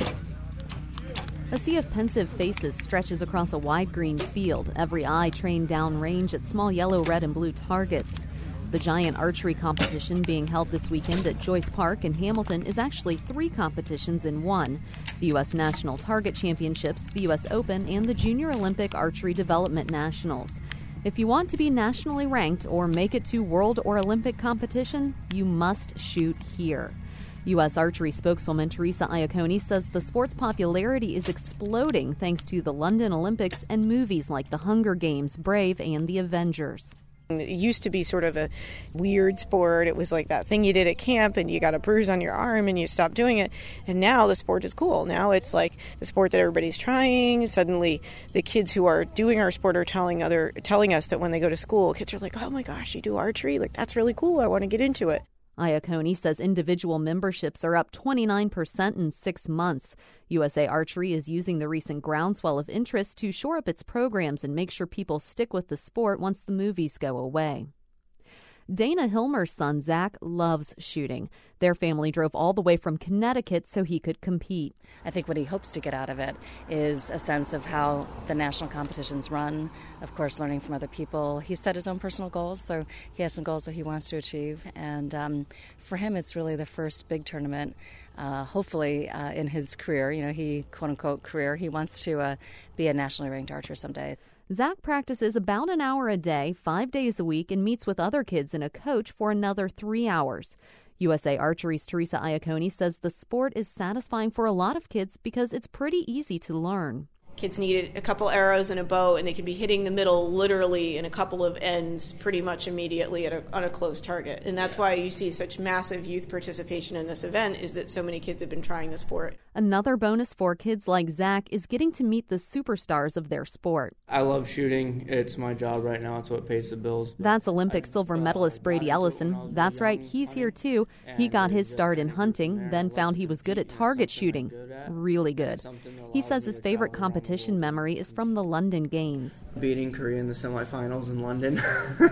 A sea of pensive faces stretches across a wide green field, every eye trained downrange at small yellow, red, and blue targets. The giant archery competition being held this weekend at Joyce Park in Hamilton is actually 3 competitions in one: the U.S. National Target Championships, the U.S. Open, and the Junior Olympic Archery Development Nationals. If you want to be nationally ranked or make it to world or Olympic competition, you must shoot here. U.S. archery spokeswoman Teresa Iacone says the sport's popularity is exploding thanks to the London Olympics and movies like The Hunger Games, Brave, and The Avengers. It used to be sort of a weird sport. It was like that thing you did at camp and you got a bruise on your arm and you stopped doing it. And now the sport is cool. Now it's like the sport that everybody's trying. Suddenly the kids who are doing our sport are telling us that when they go to school, kids are like, oh my gosh, you do archery? Like, that's really cool. I want to get into it. Iacone says individual memberships are up 29% in 6 months. USA Archery is using the recent groundswell of interest to shore up its programs and make sure people stick with the sport once the movies go away. Dana Hilmer's son, Zach, loves shooting. Their family drove all the way from Connecticut so he could compete. I think what he hopes to get out of it is a sense of how the national competitions run, of course, learning from other people. He set his own personal goals, so he has some goals that he wants to achieve. And for him, it's really the first big tournament, hopefully, in his career. You know, he, quote-unquote, career. He wants to be a nationally ranked archer someday. Zach practices about an hour a day, 5 days a week, and meets with other kids and a coach for another 3 hours. USA Archery's Teresa Iacone says the sport is satisfying for a lot of kids because it's pretty easy to learn. Kids need a couple arrows and a bow, and they can be hitting the middle literally in a couple of ends pretty much immediately on a close target. And that's why you see such massive youth participation in this event, is that so many kids have been trying the sport. Another bonus for kids like Zach is getting to meet the superstars of their sport. I love shooting. It's my job right now. It's what pays the bills. That's Olympic silver medalist Brady Ellison. That's right, he's here too. He got his start in hunting, then found he was good at target shooting. Really good. He says his favorite competition memory is from the London Games. Beating Korea in the semifinals in London.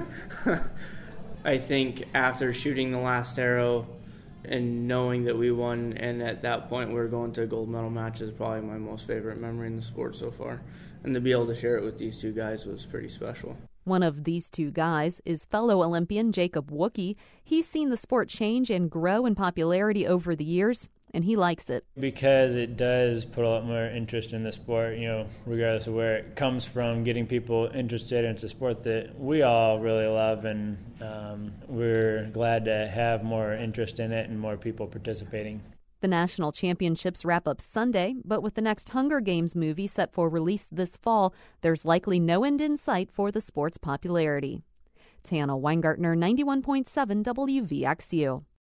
I think after shooting the last arrow and knowing that we won, and at that point we were going to a gold medal match, is probably my most favorite memory in the sport so far. And to be able to share it with these 2 guys was pretty special. One of these 2 guys is fellow Olympian Jacob Wookie. He's seen the sport change and grow in popularity over the years, and he likes it. Because it does put a lot more interest in the sport, you know, regardless of where it comes from, getting people interested. It's a sport that we all really love, and we're glad to have more interest in it and more people participating. The national championships wrap up Sunday, but with the next Hunger Games movie set for release this fall, there's likely no end in sight for the sport's popularity. Tana Weingartner, 91.7 WVXU.